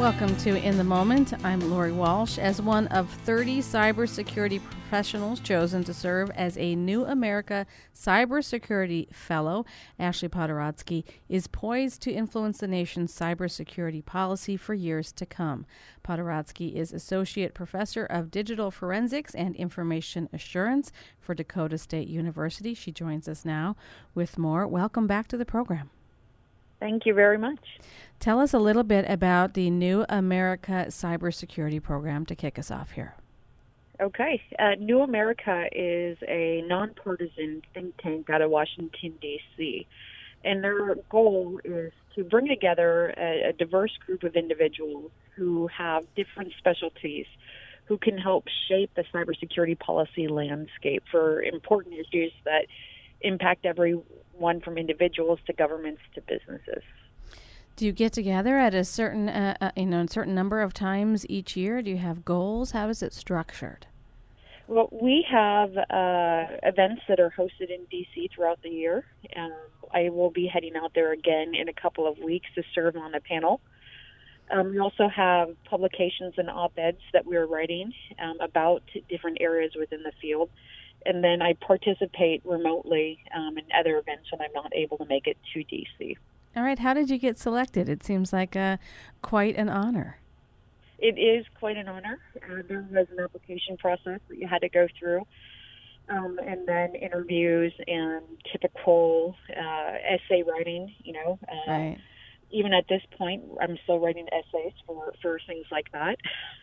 Welcome to In the Moment. I'm Lori Walsh. As one of 30 cybersecurity professionals chosen to serve as a New America Cybersecurity Fellow, Ashley Podoradsky is poised to influence the nation's cybersecurity policy for years to come. Podoradsky is Associate Professor of Digital Forensics and Information Assurance for Dakota State University. She joins us now with more. Welcome back to the program. Thank you very much. Tell us a little bit about the New America Cybersecurity Program to kick us off here. Okay. New America is a nonpartisan think tank out of Washington, D.C., and their goal is to bring together a diverse group of individuals who have different specialties who can help shape the cybersecurity policy landscape for important issues that impact everyone from individuals to governments to businesses. Do you get together at a certain certain number of times each year? Do you have goals? How is it structured? Well, we have events that are hosted in D.C. throughout the year. I will be heading out there again in a couple of weeks to serve on a panel. We also have publications and op-eds that we're writing about different areas within the field. And then I participate remotely in other events when I'm not able to make it to D.C. All right. How did you get selected? It seems like quite an honor. It is quite an honor. There was an application process that you had to go through, and then interviews and typical essay writing, Right. Even at this point, I'm still writing essays for things like that.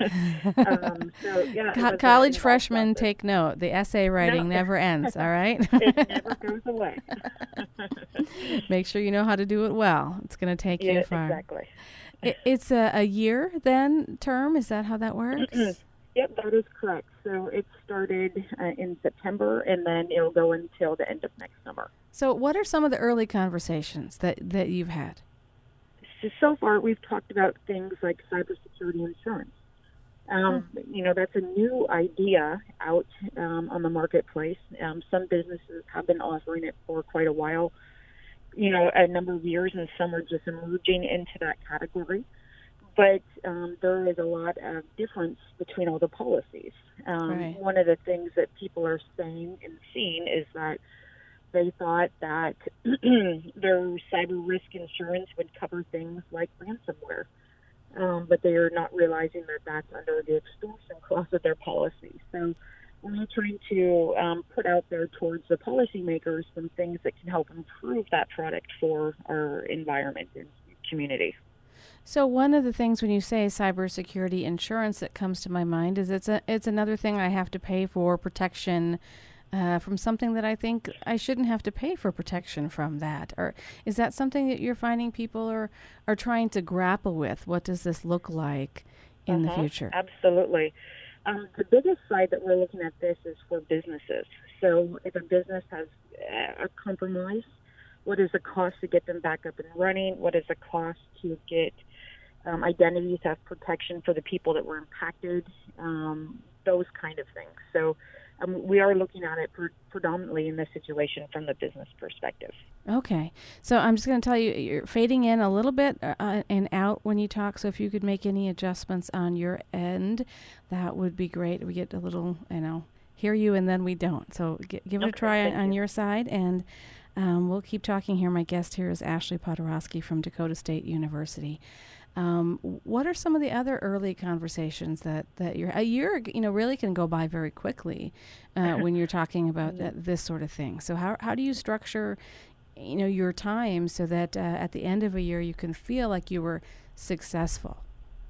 College freshmen, take note. The essay writing never ends, all right? It never goes away. Make sure you know how to do it well. It's going to take you far. Exactly. It's a year, then, term? Is that how that works? Yep, that is correct. So it started in September, and then it'll go until the end of next summer. So what are some of the early conversations that you've had? So far, we've talked about things like cybersecurity insurance. That's a new idea out on the marketplace. Some businesses have been offering it for quite a while, a number of years, and some are just emerging into that category. But there is a lot of difference between all the policies. Right. One of the things that people are saying and seeing is that they thought that their cyber risk insurance would cover things like ransomware, but they are not realizing that that's under the extortion clause of their policy. So we're trying to put out there towards the policymakers some things that can help improve that product for our environment and community. So one of the things when you say cybersecurity insurance that comes to my mind is it's another thing I have to pay for protection from something that I think I shouldn't have to pay for protection from that. Or is that something that you're finding people are trying to grapple with? What does this look like in the future? Absolutely. The biggest side that we're looking at this is for businesses. So if a business has a compromise, what is the cost to get them back up and running? What is the cost to get identity theft protection for the people that were impacted? Those kind of things. So we are looking at it predominantly in this situation from the business perspective. Okay. So I'm just going to tell you, you're fading in a little bit and out when you talk. So if you could make any adjustments on your end, that would be great. We get a little, hear you and then we don't. So give it a try on your side, and we'll keep talking here. My guest here is Ashley Podoradsky from Dakota State University. What are some of the other early conversations that a year really can go by very quickly when you're talking about this sort of thing? So how do you structure your time so that at the end of a year you can feel like you were successful?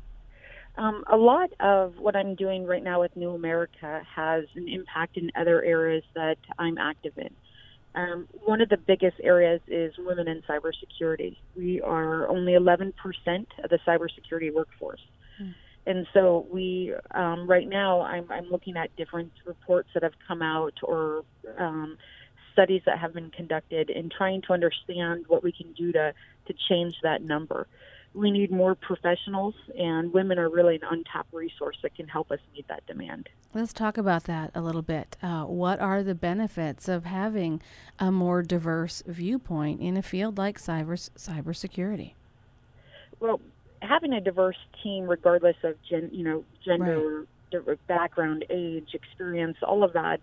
A lot of what I'm doing right now with New America has an impact in other areas that I'm active in. One of the biggest areas is women in cybersecurity. We are only 11% of the cybersecurity workforce. And so we, right now, I'm looking at different reports that have come out or studies that have been conducted and trying to understand what we can do to change that number. We need more professionals, and women are really an untapped resource that can help us meet that demand. Let's talk about that a little bit. What are the benefits of having a more diverse viewpoint in a field like cybersecurity? Well, having a diverse team, regardless of Right. gender, background, age, experience, all of that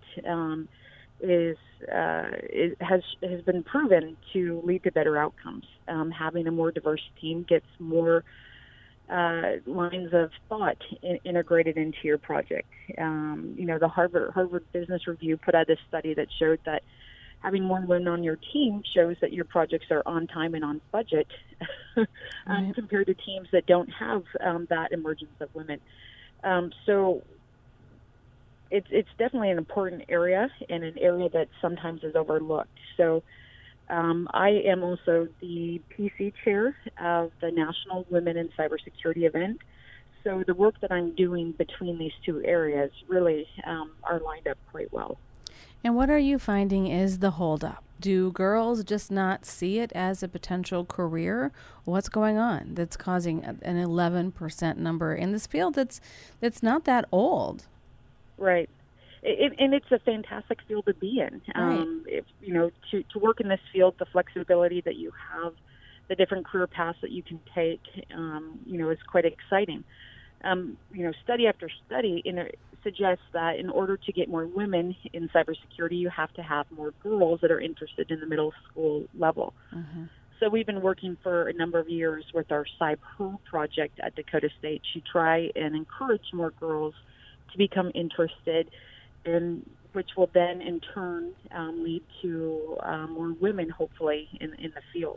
has been proven to lead to better outcomes. Having a more diverse team gets more lines of thought integrated into your project. The Harvard Business Review put out a study that showed that having more women on your team shows that your projects are on time and on budget Right. compared to teams that don't have that emergence of women. So it's definitely an important area and an area that sometimes is overlooked. So I am also the PC chair of the National Women in Cybersecurity event. So the work that I'm doing between these two areas really are lined up quite well. And what are you finding is the holdup? Do girls just not see it as a potential career? What's going on that's causing an 11% number in this field that's not that old? Right. And it's a fantastic field to be in. Right. To work in this field, the flexibility that you have, the different career paths that you can take, is quite exciting. Study after study suggests that in order to get more women in cybersecurity, you have to have more girls that are interested in the middle school level. Mm-hmm. So we've been working for a number of years with our CyberHer project at Dakota State to try and encourage more girls to become interested, and which will then in turn lead to more women, hopefully, in the field.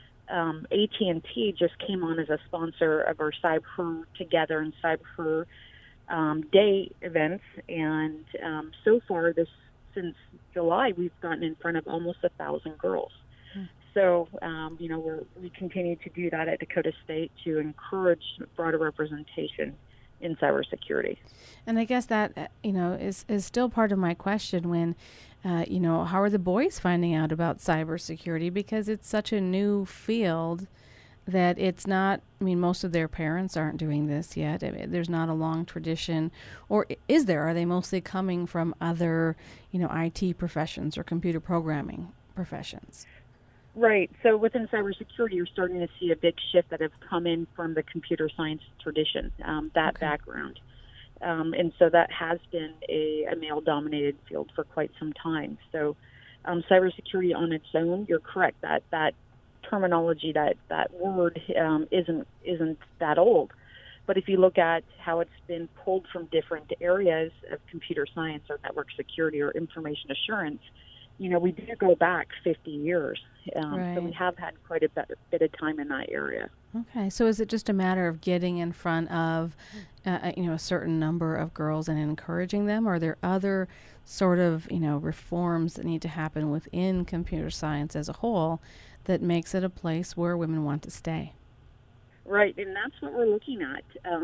AT&T just came on as a sponsor of our CyberHer Together and CyberHer Day events, and so far since July, we've gotten in front of almost 1,000 girls. So, we continue to do that at Dakota State to encourage broader representation in cybersecurity. And I guess that, is still part of my question when, how are the boys finding out about cybersecurity? Because it's such a new field that it's not, most of their parents aren't doing this yet. There's not a long tradition. Or is there? Are they mostly coming from other, IT professions or computer programming professions? Right. So within cybersecurity, you're starting to see a big shift that has come in from the computer science tradition, background. And so that has been a male-dominated field for quite some time. So cybersecurity on its own, you're correct, that terminology, that word isn't that old. But if you look at how it's been pulled from different areas of computer science or network security or information assurance, we do go back 50 years. Right. So we have had quite a bit of time in that area. Okay. So is it just a matter of getting in front of, a certain number of girls and encouraging them? Or are there other sort of, reforms that need to happen within computer science as a whole that makes it a place where women want to stay? Right. And that's what we're looking at.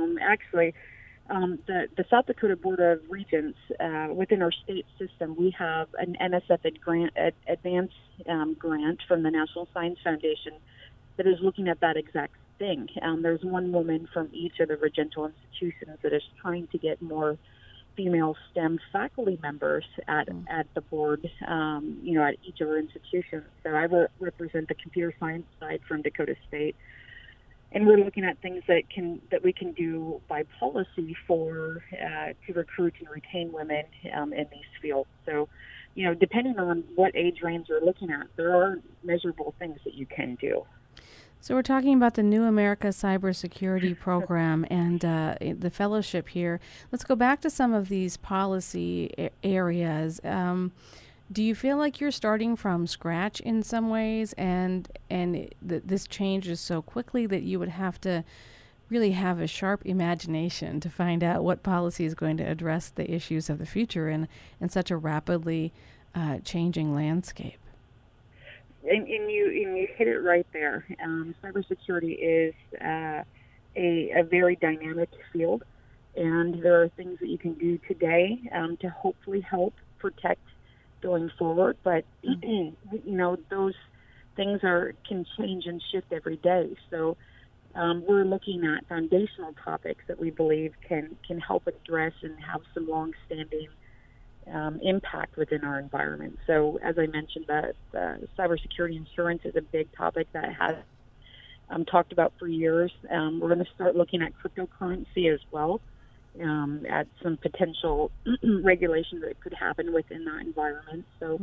The South Dakota Board of Regents, within our state system, we have an NSF Advance grant from the National Science Foundation that is looking at that exact thing. There's one woman from each of the Regenttal institutions that is trying to get more female STEM faculty members at the board, at each of our institutions. So I represent the computer science side from Dakota State. And we're looking at things that we can do by policy to recruit and retain women in these fields. So, depending on what age range you're looking at, there are measurable things that you can do. So we're talking about the New America Cybersecurity Program and the fellowship here. Let's go back to some of these policy areas. Do you feel like you're starting from scratch in some ways, and this changes so quickly that you would have to really have a sharp imagination to find out what policy is going to address the issues of the future in such a rapidly changing landscape? And you hit it right there. Cybersecurity is a very dynamic field, and there are things that you can do today to hopefully help protect going forward, but those things can change and shift every day. So we're looking at foundational topics that we believe can help address and have some long-standing impact within our environment. So as I mentioned, the cybersecurity insurance is a big topic that has talked about for years. We're going to start looking at cryptocurrency as well, at some potential regulations that could happen within that environment. So,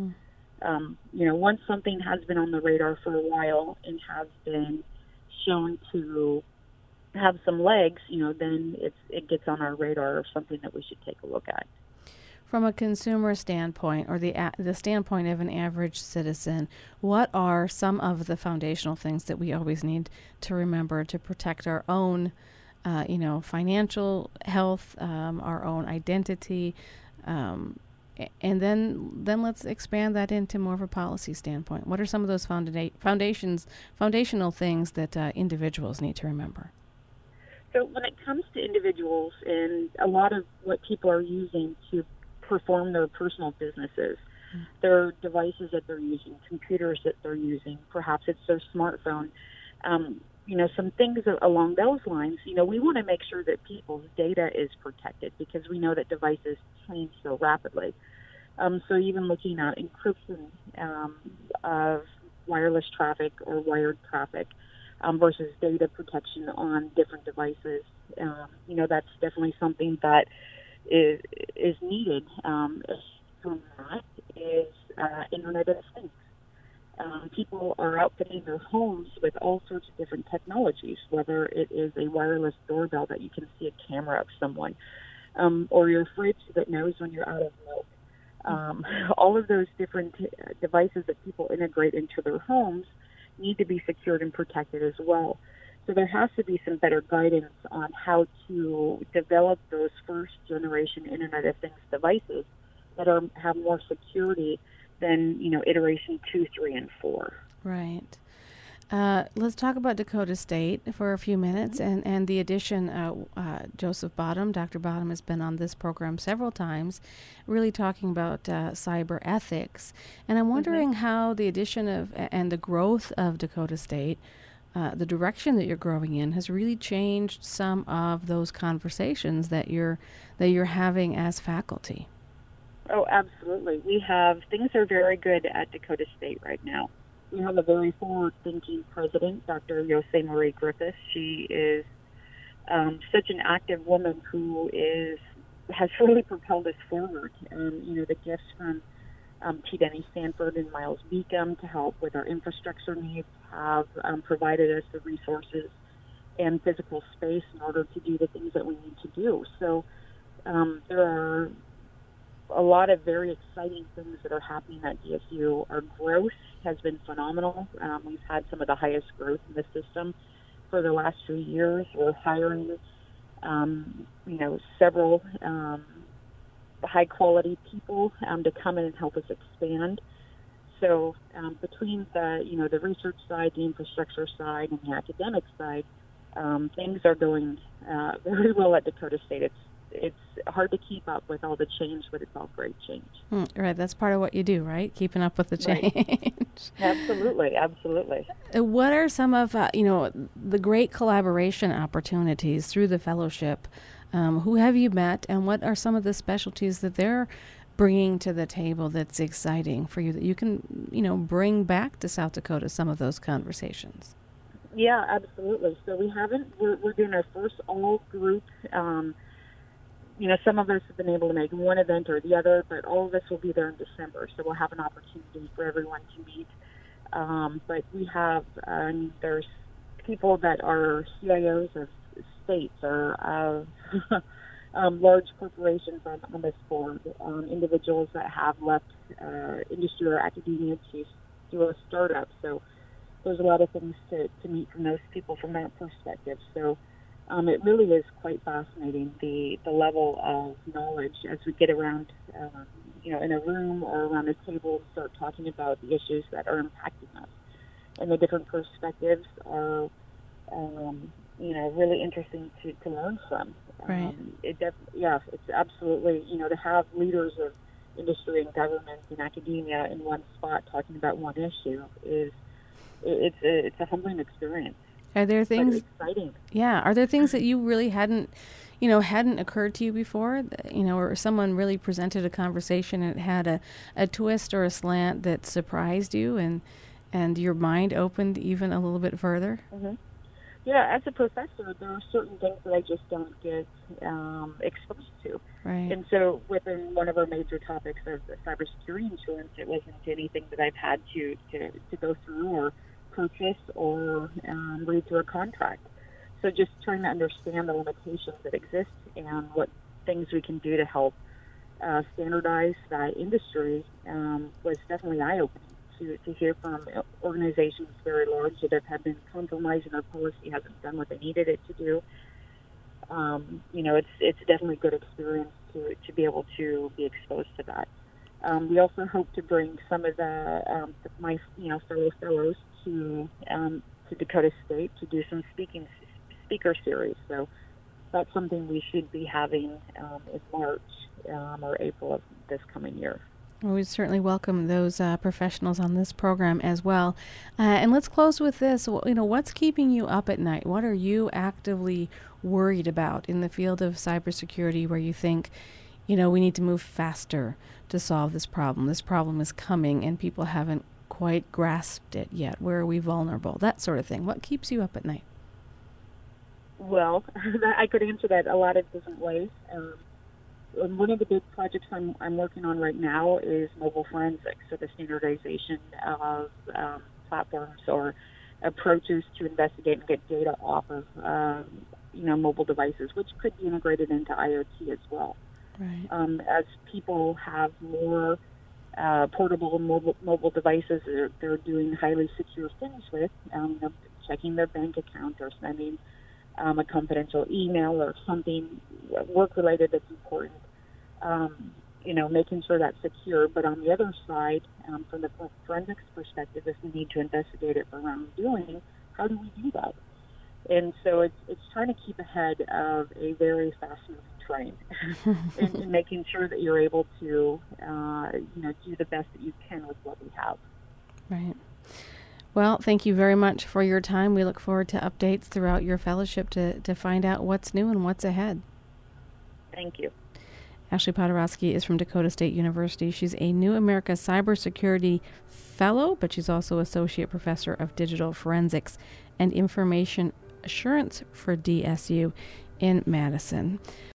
once something has been on the radar for a while and has been shown to have some legs, then it gets on our radar of something that we should take a look at. From a consumer standpoint, or the standpoint of an average citizen, what are some of the foundational things that we always need to remember to protect our own, financial health, our own identity, and then let's expand that into more of a policy standpoint. What are some of those foundational things that individuals need to remember? So when it comes to individuals, and a lot of what people are using to perform their personal businesses, their devices that they're using, computers that they're using, perhaps it's their smartphone, some things along those lines, we want to make sure that people's data is protected because we know that devices change so rapidly. So even looking at encryption of wireless traffic or wired traffic versus data protection on different devices, that's definitely something that is needed. From that is Internet of Things. People are outfitting their homes with all sorts of different technologies, whether it is a wireless doorbell that you can see a camera of someone, or your fridge that knows when you're out of milk. All of those different devices that people integrate into their homes need to be secured and protected as well. So there has to be some better guidance on how to develop those first generation Internet of Things devices that have more security than, iteration 2, 3, and 4. Right. Let's talk about Dakota State for a few minutes and the addition. Joseph Bottom, Dr. Bottom, has been on this program several times, really talking about cyber ethics. And I'm wondering how the addition of and the growth of Dakota State, the direction that you're growing in, has really changed some of those conversations that you're having as faculty. Oh, absolutely. Things are very good at Dakota State right now. We have a very forward-thinking president, Dr. Yosei Marie Griffiths. She is such an active woman who has really propelled us forward. The gifts from T. Denny Stanford and Miles Beacom to help with our infrastructure needs have provided us the resources and physical space in order to do the things that we need to do. So there are a lot of very exciting things that are happening at DSU. Our growth has been phenomenal. We've had some of the highest growth in the system for the last few years. We're hiring, several high-quality people to come in and help us expand. So between the research side, the infrastructure side, and the academic side, things are going very well at Dakota State. It's hard to keep up with all the change, but it's all great change. Right, that's part of what you do, right? Keeping up with the change. Right. Absolutely. What are some of the great collaboration opportunities through the fellowship? Who have you met, and what are some of the specialties that they're bringing to the table that's exciting for you that you can bring back to South Dakota? Some of those conversations. Yeah, absolutely. So we're doing our first all group. Some of us have been able to make one event or the other, but all of us will be there in December, so we'll have an opportunity for everyone to meet. But we have, there's people that are CIOs of states or of large corporations on this board, individuals that have left industry or academia to do a startup. So there's a lot of things to meet from those people from that perspective. So it really is quite fascinating, the level of knowledge as we get around, in a room or around a table and start talking about the issues that are impacting us. And the different perspectives are, really interesting to learn from. Right. It's absolutely, to have leaders of industry and government and academia in one spot talking about one issue it's a humbling experience. Are there things exciting? Yeah. Are there things that you really hadn't occurred to you before? Or someone really presented a conversation and it had a twist or a slant that surprised you and your mind opened even a little bit further? Mm-hmm. Yeah, as a professor, there are certain things that I just don't get exposed to. Right. And so within one of our major topics of the cybersecurity insurance, it wasn't anything that I've had to go through or purchase or read through a contract. So just trying to understand the limitations that exist and what things we can do to help standardize that industry was definitely eye-opening to hear from organizations very large that have been compromised and their policy hasn't done what they needed it to do. It's definitely a good experience to be able to be exposed to that. We also hope to bring some of my fellow fellows to Dakota State to do some speaker series. So that's something we should be having in March or April of this coming year. Well, we certainly welcome those professionals on this program as well. And let's close with this. What's keeping you up at night? What are you actively worried about in the field of cybersecurity where you think, we need to move faster to solve this problem? This problem is coming and people haven't quite grasped it yet. Where are we vulnerable? That sort of thing. What keeps you up at night? Well, I could answer that a lot of different ways. One of the big projects I'm working on right now is mobile forensics, so the standardization of platforms or approaches to investigate and get data off of mobile devices, which could be integrated into IoT as well. Right. As people have more portable mobile devices they're doing highly secure things with, checking their bank account or sending a confidential email or something work-related that's important, making sure that's secure. But on the other side, from the forensics perspective, if we need to investigate it for wrongdoing, how do we do that? And so it's trying to keep ahead of a very fast-moving train and making sure that you're able to, do the best that you can with what we have. Right. Well, thank you very much for your time. We look forward to updates throughout your fellowship to find out what's new and what's ahead. Thank you. Ashley Podorowski is from Dakota State University. She's a New America Cybersecurity Fellow, but she's also Associate Professor of Digital Forensics and Information Assurance for DSU in Madison.